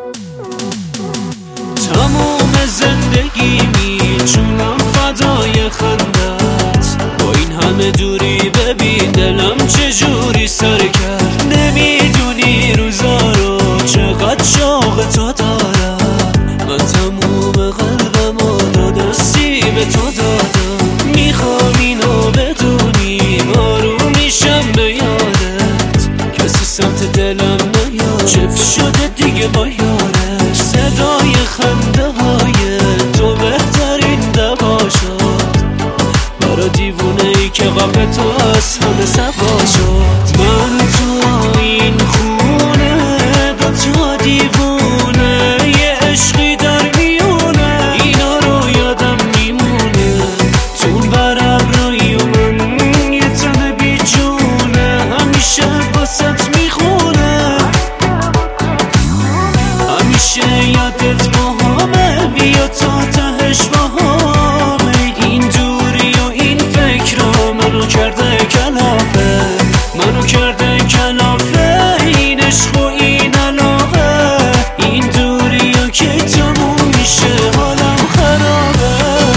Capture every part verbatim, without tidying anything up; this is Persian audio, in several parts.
تمام زندگیمی جونم فدای خندت، با این همه دوری ببین دلم چجوری سر کرد. نمیدونی روزا رو چقدر شوق تو دارم، من تموم قلبمو دادستی به تو دادم. میخوام اینو بدونی آروم میشم به یادت، کسی سمت دلم نیاد چف شده دیگه با یارش. صدای خنده های تو بهترین دوا شد، برا دیوونه ای که غم تو از همه سوا شد. من تو این خونه دوتا دیوونه، یه عشقی در میونه اینا رو یادم میمونه. تو برابرای من یه تن بی جونه، همیشه باست میخونه، همیشه یادت مهمه، بیا تا تهش باهامه. این دوری و این فکر رو منو کرده کلافه، منو کرده کلافه. این عشق و این علاقه، این دوری و که تموم میشه حالم خرابه.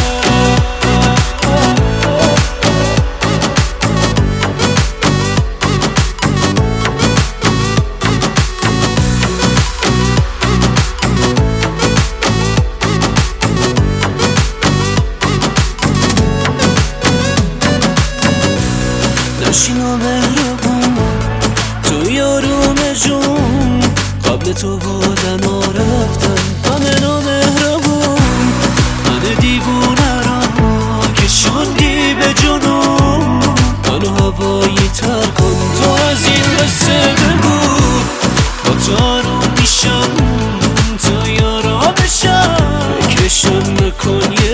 نشینا مهربون تو یاروم جون، قبل تو بودن و رفتن همه نامهربون. من دیوونه را که شدی به جنون، منو هوایی تر کن تو از این قصه بگو. با تو آروم میشم تا یارا بشم، بکشم نکن